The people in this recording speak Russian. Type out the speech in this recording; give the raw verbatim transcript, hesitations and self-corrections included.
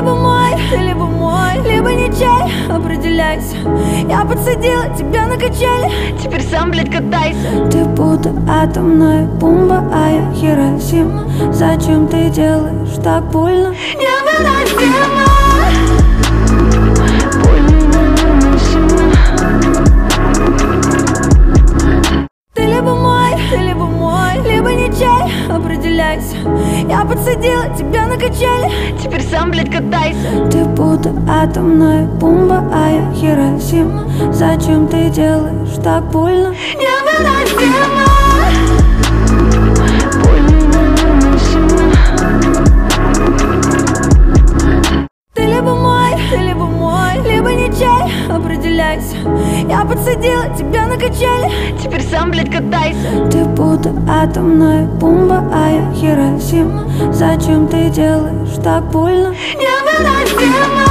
либо мой, ты либо мой, либо ничей, определяйся. Я подсадила тебя на качели, теперь сам, блядь, катайся. Ты будто атомная бомба, а я Хиросима. Зачем ты делаешь так больно? Невыносимо. Ты либо мой, ты либо мой, либо ничей, определяйся. Я подсадила тебя на качели, теперь сам, блядь, катайся. Ты будто атомная бомба, а я Хиросима. Зачем ты делаешь так больно? Невыносимо. Ты либо мой, ты либо мой, либо ничей, определяйся. Я подсадила тебя на качели, теперь сам, блядь, катайся. Ты будто атомная бомба, а я Хиросима. Зачем ты делаешь так больно? Невыносимо.